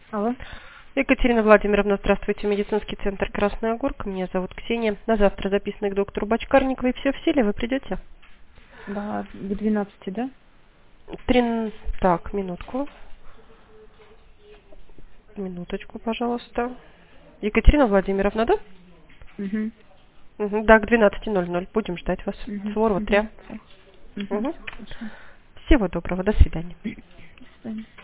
Алло. Екатерина Владимировна, здравствуйте. Медицинский центр «Красная Горка». Меня зовут Ксения. На завтра записаны к доктору Бочкарниковой. Все в силе? Вы придете? Да, к 12, да? Так, минутку. Минуточку, пожалуйста. Екатерина Владимировна, да? Угу. Да, к 12:00. Будем ждать вас. Угу. Суворова 3. Угу. Угу. Хорошо. Всего доброго. До свидания. До свидания.